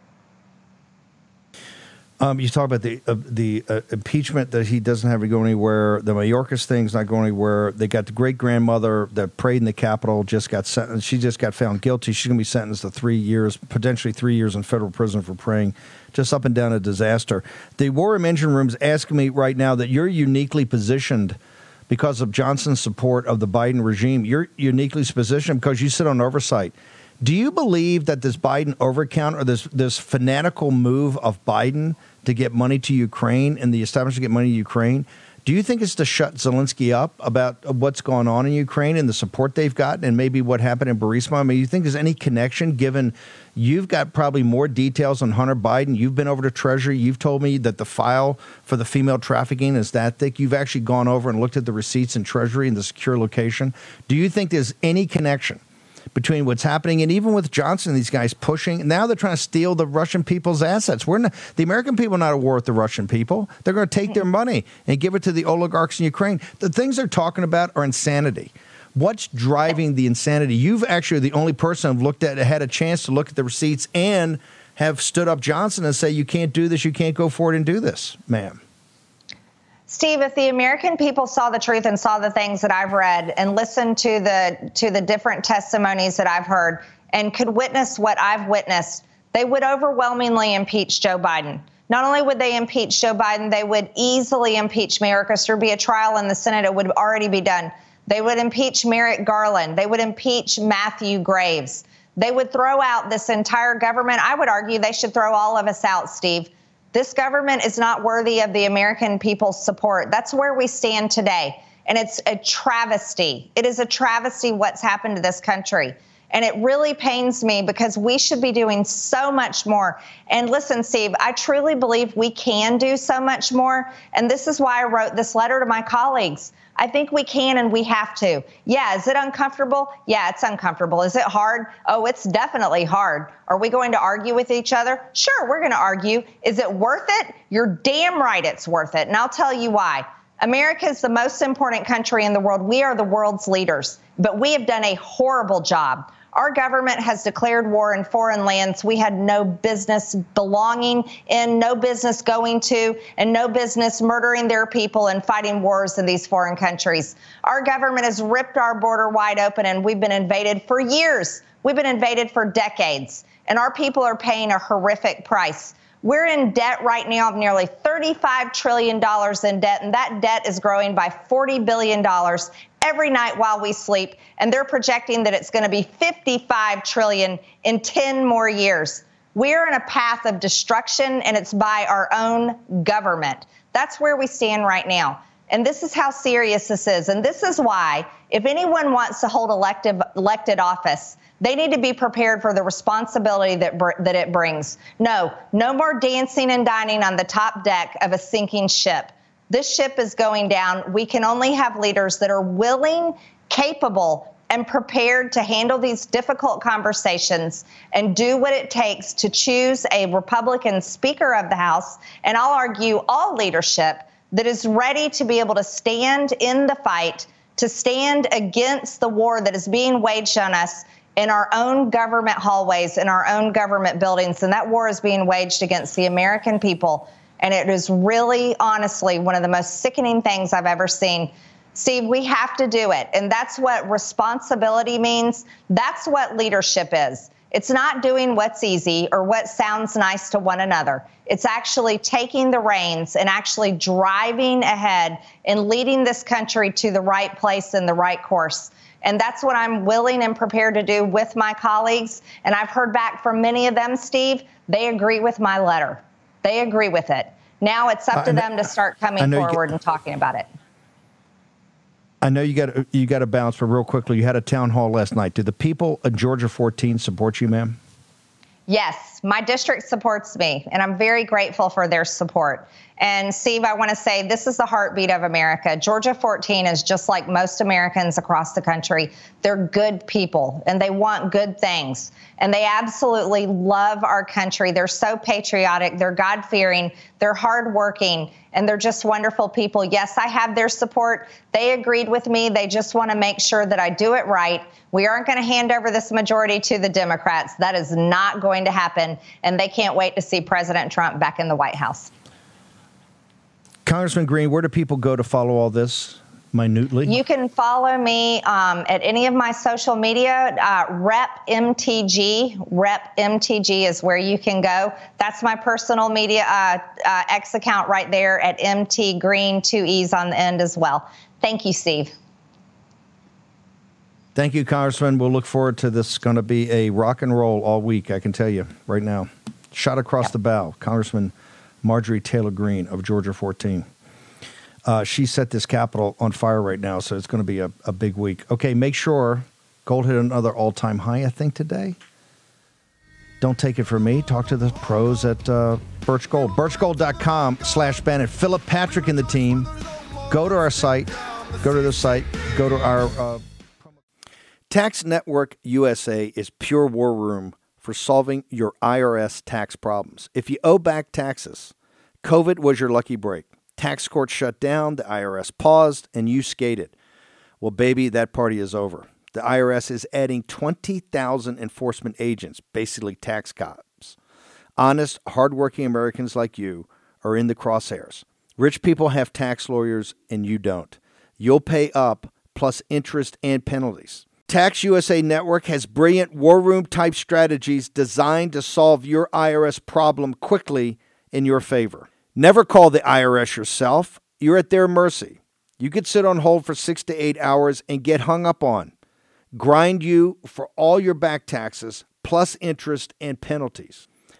Um, you talk about the uh, the uh, impeachment, that he doesn't have to go anywhere. The Mayorkas thing's not going anywhere. They got the great grandmother that prayed in the Capitol, just got sentenced. She just got found guilty. She's going to be sentenced to three years, potentially three years in federal prison for praying. Just up and down a disaster. The War Room Engine Room's asking me right now that you're uniquely positioned because of Johnson's support of the Biden regime. You're uniquely positioned because you sit on oversight. Do you believe that this Biden overcount, or this this fanatical move of Biden to get money to Ukraine and the establishment to get money to Ukraine, do you think it's to shut Zelensky up about what's going on in Ukraine and the support they've gotten and maybe what happened in Burisma? I mean, you think there's any connection, given you've got probably more details on Hunter Biden? You've been over to Treasury. You've told me that the file for the female trafficking is that thick. You've actually gone over and looked at the receipts in Treasury and the secure location. Do you think there's any connection between what's happening, and even with Johnson, these guys pushing? Now they're trying to steal the Russian people's assets. We're not, the American people are not at war with the Russian people. They're going to take their money and give it to the oligarchs in Ukraine. The things they're talking about are insanity. What's driving the insanity? You've actually the only person who've looked at, had a chance to look at the receipts and have stood up Johnson and say, you can't do this, you can't go forward and do this, ma'am. Steve, if the American people saw the truth and saw the things that I've read and listened to the to the different testimonies that I've heard and could witness what I've witnessed, they would overwhelmingly impeach Joe Biden. Not only would they impeach Joe Biden, they would easily impeach Mayorkas. There'd be a trial in the Senate. It would already be done. They would impeach Merrick Garland. They would impeach Matthew Graves. They would throw out this entire government. I would argue they should throw all of us out, Steve. This government is not worthy of the American people's support. That's where we stand today. And it's a travesty. It is a travesty what's happened to this country. And it really pains me because we should be doing so much more. And listen, Steve, I truly believe we can do so much more. And this is why I wrote this letter to my colleagues. I think we can and we have to. Yeah, is it uncomfortable? Yeah, it's uncomfortable. Is it hard? Oh, it's definitely hard. Are we going to argue with each other? Sure, we're going to argue. Is it worth it? You're damn right it's worth it. And I'll tell you why. America is the most important country in the world. We are the world's leaders, but we have done a horrible job. Our government has declared war in foreign lands we had no business belonging in, no business going to, and no business murdering their people and fighting wars in these foreign countries. Our government has ripped our border wide open, and we've been invaded for years. We've been invaded for decades, and our people are paying a horrific price. We're in debt right now of nearly thirty-five trillion dollars in debt, and that debt is growing by forty billion dollars every night while we sleep, and they're projecting that it's going to be fifty-five trillion dollars in ten more years. We're in a path of destruction, and it's by our own government. That's where we stand right now. And this is how serious this is. And this is why, if anyone wants to hold elective, elected office, they need to be prepared for the responsibility that br- that it brings. No, no more dancing and dining on the top deck of a sinking ship. This ship is going down. We can only have leaders that are willing, capable, and prepared to handle these difficult conversations and do what it takes to choose a Republican Speaker of the House, and I'll argue all leadership that is ready to be able to stand in the fight, to stand against the war that is being waged on us in our own government hallways, in our own government buildings. And that war is being waged against the American people. And it is really, honestly, one of the most sickening things I've ever seen. Steve, we have to do it. And that's what responsibility means. That's what leadership is. It's not doing what's easy or what sounds nice to one another. It's actually taking the reins and actually driving ahead and leading this country to the right place and the right course. And that's what I'm willing and prepared to do with my colleagues. And I've heard back from many of them, Steve. They agree with my letter. They agree with it. Now it's up to them to start coming forward and talking about it. I know you got you got to bounce, but real quickly, you had a town hall last night. Did the people of Georgia fourteen support you, ma'am? Yes, my district supports me, and I'm very grateful for their support. And Steve, I want to say this is the heartbeat of America. Georgia fourteen is just like most Americans across the country. They're good people, and they want good things. And they absolutely love our country. They're so patriotic. They're God-fearing. They're hardworking, and they're just wonderful people. Yes, I have their support. They agreed with me. They just want to make sure that I do it right. We aren't going to hand over this majority to the Democrats. That is not going to happen, and they can't wait to see President Trump back in the White House. Congressman Green, where do people go to follow all this minutely? You can follow me um, at any of my social media. Uh, Rep M T G. Rep M T G is where you can go. That's my personal media uh, uh, X account right there at M T Green, two E's on the end as well. Thank you, Steve. Thank you, Congressman. We'll look forward to this. Going to be a rock and roll all week, I can tell you right now. Shot across yep. the bow, Congressman Marjorie Taylor Greene of Georgia fourteen. Uh, she set this Capitol on fire right now, so it's going to be a, a big week. Okay, make sure gold hit another all-time high, I think, today. Don't take it from me. Talk to the pros at uh, Birch Gold. birchgold.com slash Bennett. Philip Patrick and the team. Go to our site. Go to the site. Go to our... Uh, Tax Network U S A is pure war room for solving your I R S tax problems. If you owe back taxes, COVID was your lucky break. Tax court shut down, the I R S paused, and you skated. Well, baby, that party is over. The I R S is adding twenty thousand enforcement agents, basically tax cops. Honest, hardworking Americans like you are in the crosshairs. Rich people have tax lawyers, and you don't. You'll pay up, plus interest and penalties. Tax U S A Network has brilliant war room type strategies designed to solve your I R S problem quickly in your favor. Never call the I R S yourself. You're at their mercy. You could sit on hold for six to eight hours and get hung up on. Grind you for all your back taxes, plus interest and penalties.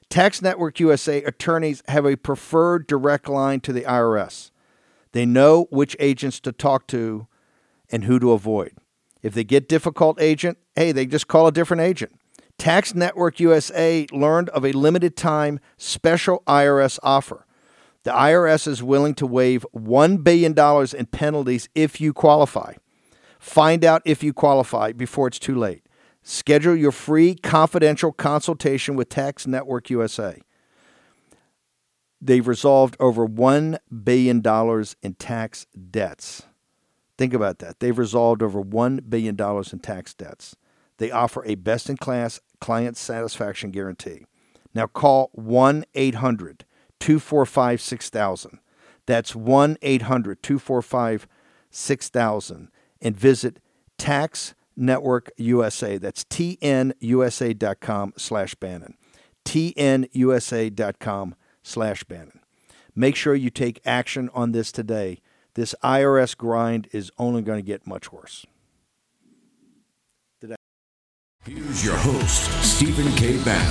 Tax Network U S A attorneys have a preferred direct line to the I R S. They know which agents to talk to and who to avoid. If they get difficult agent, hey, they just call a different agent. Tax Network U S A learned of a limited time special I R S offer. The I R S is willing to waive one billion dollars in penalties if you qualify. Find out if you qualify before it's too late. Schedule your free confidential consultation with Tax Network U S A. They've resolved over one billion dollars in tax debts. Think about that. They've resolved over one billion dollars in tax debts. They offer a best-in-class client satisfaction guarantee. Now call one eight hundred two four five six thousand. That's one eight hundred two four five six thousand. And visit Tax Network U S A. That's T N U S A dot com slash Bannon. T N U S A dot com slash Bannon. Make sure you take action on this today. This I R S grind is only going to get much worse. Did I- Here's your host, Stephen K. Bannon.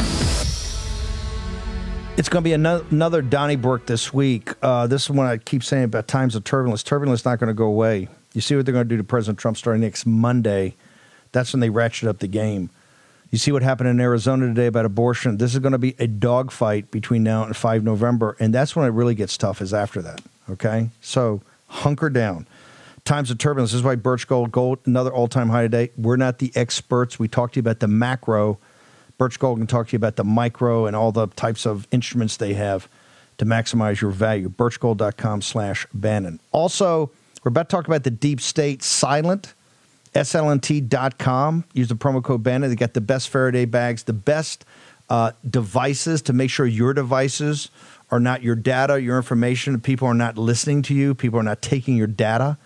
It's going to be another, another Donnybrook this week. Uh, this is what I keep saying about times of turbulence. Turbulence is not going to go away. You see what they're going to do to President Trump starting next Monday. That's when they ratchet up the game. You see what happened in Arizona today about abortion. This is going to be a dogfight between now and the fifth of November, and that's when it really gets tough, is after that, okay? So hunker down. Times of turbulence. This is why Birch Gold, gold, another all-time high today. We're not the experts. We talked to you about the macro. Birch Gold can talk to you about the micro and all the types of instruments they have to maximize your value. birchgold.com slash Bannon. Also, we're about to talk about the deep state. Silent, S L N T dot com. Use the promo code Bannon. They got the best Faraday bags, the best uh, devices to make sure your devices are not your data, your information. People are not listening to you. People are not taking your data.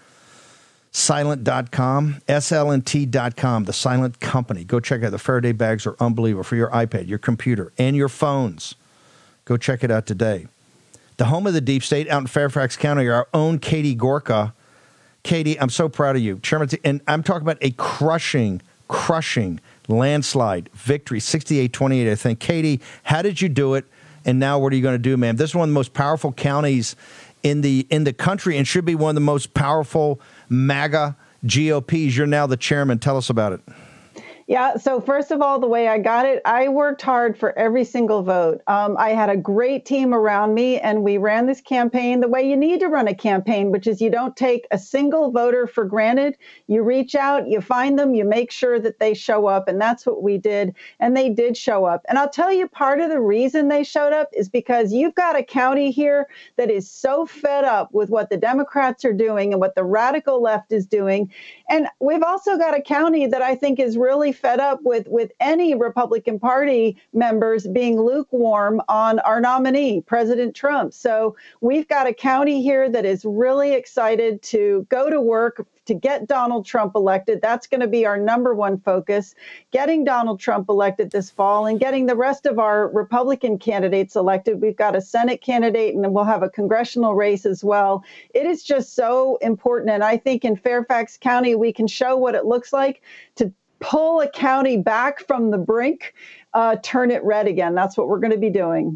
Silent dot com, S L N T dot com, the Silent Company. Go check it out. The Faraday bags are unbelievable for your iPad, your computer, and your phones. Go check it out today. The home of the deep state out in Fairfax County, our own Katie Gorka. Katie, I'm so proud of you. Chairman, and I'm talking about a crushing, crushing landslide victory, sixty-eight twenty-eight, I think. Katie, how did you do it? And now what are you going to do, ma'am? This is one of the most powerful counties in the in the country and should be one of the most powerful MAGA G O Ps. You're now the chairman. Tell us about it. Yeah, so first of all, the way I got it, I worked hard for every single vote. Um, I had a great team around me, and we ran this campaign the way you need to run a campaign, which is you don't take a single voter for granted. You reach out, you find them, you make sure that they show up, and that's what we did, and they did show up. And I'll tell you, part of the reason they showed up is because you've got a county here that is so fed up with what the Democrats are doing and what the radical left is doing. And we've also got a county that I think is really fed up with, with any Republican Party members being lukewarm on our nominee, President Trump. So we've got a county here that is really excited to go to work to get Donald Trump elected. That's going to be our number one focus, getting Donald Trump elected this fall and getting the rest of our Republican candidates elected. We've got a Senate candidate and we'll have a congressional race as well. It is just so important. And I think in Fairfax County, we can show what it looks like to pull a county back from the brink, uh, turn it red again. That's what we're going to be doing.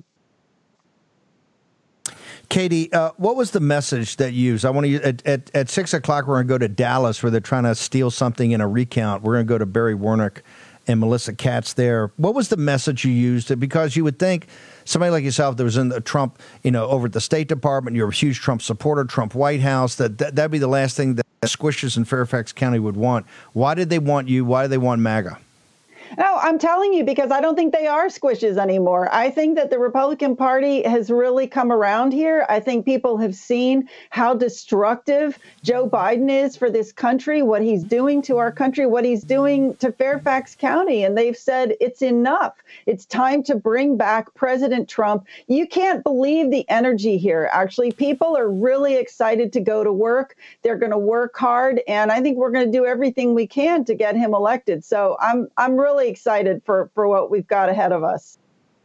Katie, uh, what was the message that you used? I want to at, at, at six o'clock, we're going to go to Dallas where they're trying to steal something in a recount. We're going to go to Barry Warnock and Melissa Katz there. What was the message you used? Because you would think somebody like yourself that was in the Trump, you know, over at the State Department, you're a huge Trump supporter, Trump White House, that, that that'd be the last thing that squishes in Fairfax County would want. Why did they want you? Why do they want MAGA? No, I'm telling you, because I don't think they are squishes anymore. I think that the Republican Party has really come around here. I think people have seen how destructive Joe Biden is for this country, what he's doing to our country, what he's doing to Fairfax County. And they've said it's enough. It's time to bring back President Trump. You can't believe the energy here. Actually, people are really excited to go to work. They're going to work hard. And I think we're going to do everything we can to get him elected. So I'm I'm really excited for, for what we've got ahead of us.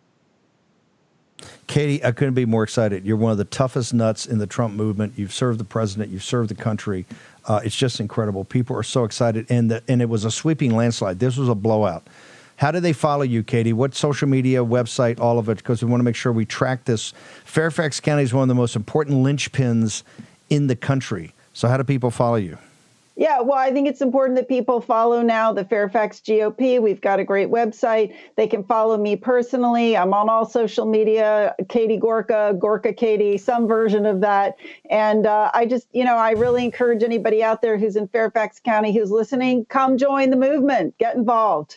Katie, I couldn't be more excited. You're one of the toughest nuts in the Trump movement. You've served the president. You've served the country. Uh, it's just incredible. People are so excited. And, the, and it was a sweeping landslide. This was a blowout. How do they follow you, Katie? What social media, website, all of it? Because we want to make sure we track this. Fairfax County is one of the most important linchpins in the country. So how do people follow you? Yeah, well, I think it's important that people follow now the Fairfax G O P. We've got a great website. They can follow me personally. I'm on all social media, Katie Gorka, Gorka Katie, some version of that. And uh, I just, you know, I really encourage anybody out there who's in Fairfax County who's listening, come join the movement, get involved.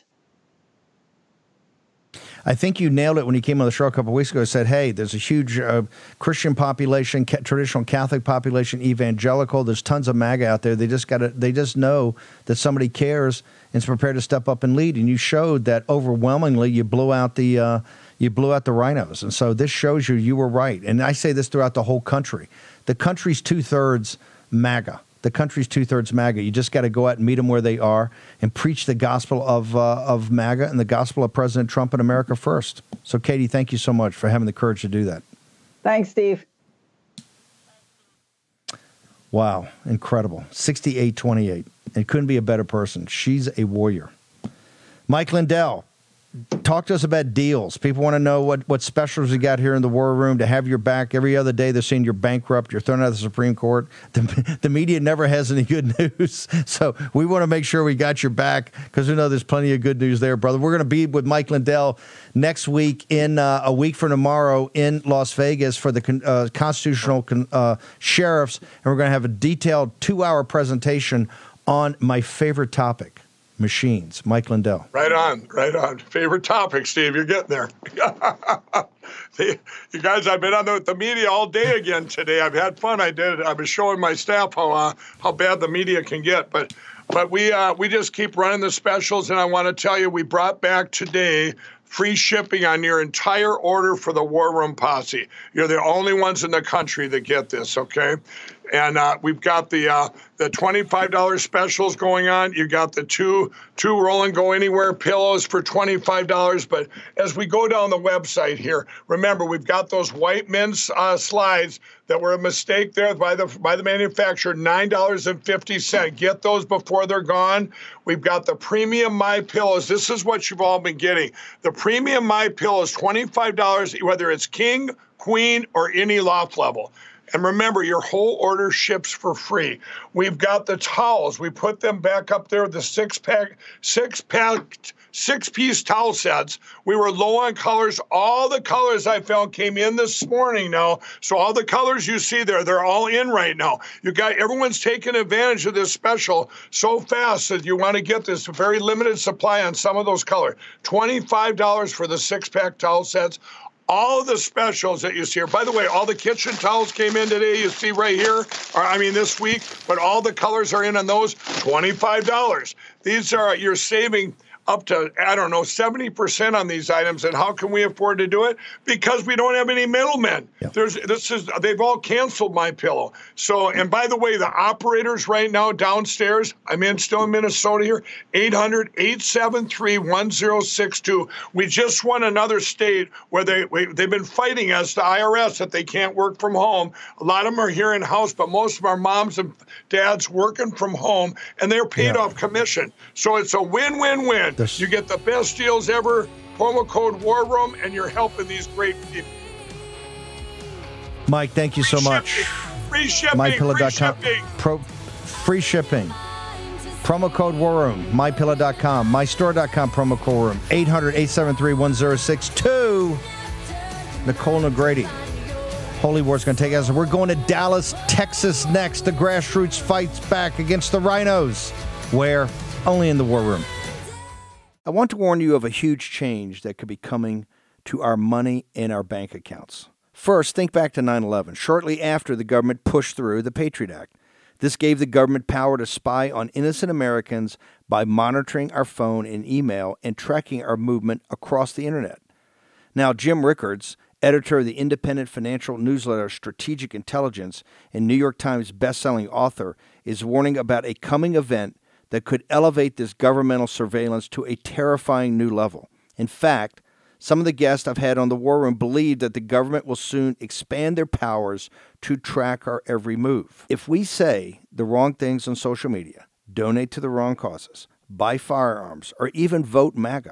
I think you nailed it when you came on the show a couple of weeks ago and said, hey, there's a huge uh, Christian population, ca- traditional Catholic population, evangelical. There's tons of MAGA out there. They just got to, they just know that somebody cares and is prepared to step up and lead. And you showed that overwhelmingly you blew out the, uh, you blew out the rhinos. And so this shows you you were right. And I say this throughout the whole country. The country's two-thirds MAGA. The country's two-thirds MAGA. You just got to go out and meet them where they are and preach the gospel of uh, of MAGA and the gospel of President Trump and America first. So, Katie, thank you so much for having the courage to do that. Thanks, Steve. Wow, incredible. sixty-eight twenty-eight. It couldn't be a better person. She's a warrior. Mike Lindell, talk to us about deals. People want to know what, what specials we got here in the War Room to have your back. Every other day they're saying you're bankrupt, you're thrown out of the Supreme Court. The, the media never has any good news. So we want to make sure we got your back because we know there's plenty of good news there, brother. We're going to be with Mike Lindell next week, in uh, a week from tomorrow in Las Vegas for the uh, constitutional con- uh, sheriffs. And we're going to have a detailed two-hour presentation on my favorite topic, machines. Mike Lindell. Right on, right on. Favorite topic, Steve. You're getting there. You guys, I've been on the, the media all day again today. I've had fun. I did. I was showing my staff how uh, how bad the media can get, but but we uh, we just keep running the specials. And I want to tell you, we brought back today free shipping on your entire order for the War Room Posse. You're the only ones in the country that get this, okay? And uh, we've got the uh, the twenty-five dollars specials going on. You got the two two roll and go anywhere pillows for twenty-five dollars. But as we go down the website here, remember we've got those white men's uh, slides that were a mistake there by the by the manufacturer. nine dollars and fifty cents. Get those before they're gone. We've got the premium My Pillows. This is what you've all been getting. The premium My Pillows, twenty-five dollars, whether it's king, queen, or any loft level. And remember, your whole order ships for free. We've got the towels. We put them back up there, the six-pack, six-pack, six-piece towel sets. We were low on colors. All the colors I found came in this morning now. So all the colors you see there, they're all in right now. You got everyone's taking advantage of this special so fast that you want to get this very limited supply on some of those colors. twenty-five dollars for the six-pack towel sets. All of the specials that you see here. By the way, all the kitchen towels came in today. You see right here, or I mean this week, but all the colors are in on those. twenty-five dollars. These are, you're saving up to, I don't know, seventy percent on these items. And how can we afford to do it? Because we don't have any middlemen. Yeah. There's, this is, they've all canceled My Pillow. So, and by the way, the operators right now downstairs, I'm in still in Minnesota here, eight hundred, eight seven three, one zero six two. We just won another state where they, we, they've been fighting us, the I R S, that they can't work from home. A lot of them are here in house, but most of our moms and dads working from home, and they're paid yeah. off commission. So it's a win-win-win. This. You get the best deals ever, promo code War Room, and you're helping these great people. Mike, thank you free so much. Shipping. Free shipping. my pillow dot com. Free shipping. Pro, free shipping. Promo code War Room. my pillow dot com. my store dot com. Promo code War Room. eight hundred, eight seven three, one zero six two. Nicole Negrete. Holy War's going to take us. We're going to Dallas, Texas next. The grassroots fights back against the rhinos. Where? Only in the War Room. I want to warn you of a huge change that could be coming to our money in our bank accounts. First, think back to nine eleven, shortly after the government pushed through the Patriot Act. This gave the government power to spy on innocent Americans by monitoring our phone and email and tracking our movement across the internet. Now, Jim Rickards, editor of the independent financial newsletter Strategic Intelligence and New York Times bestselling author, is warning about a coming event that could elevate this governmental surveillance to a terrifying new level. In fact, some of the guests I've had on the War Room believe that the government will soon expand their powers to track our every move. If we say the wrong things on social media, donate to the wrong causes, buy firearms, or even vote MAGA,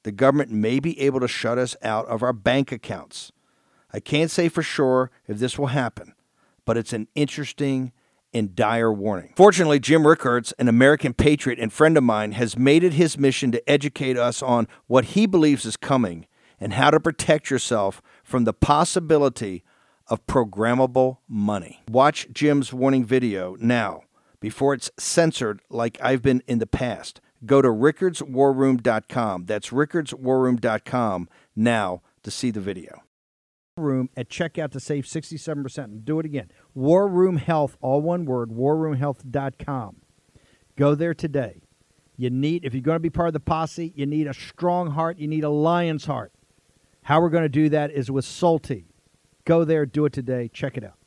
the government may be able to shut us out of our bank accounts. I can't say for sure if this will happen, but it's an interesting and dire warning. Fortunately, Jim Rickards, an American patriot and friend of mine, has made it his mission to educate us on what he believes is coming and how to protect yourself from the possibility of programmable money. Watch Jim's warning video now before it's censored like I've been in the past. Go to rickards war room dot com. That's rickards war room dot com now to see the video. Room at checkout to save sixty-seven percent. And do it again. War Room Health, all one word, war room health dot com. Go there today. You need, if you're going to be part of the posse, you need a strong heart. You need a lion's heart. How we're going to do that is with Salty. Go there, do it today. Check it out.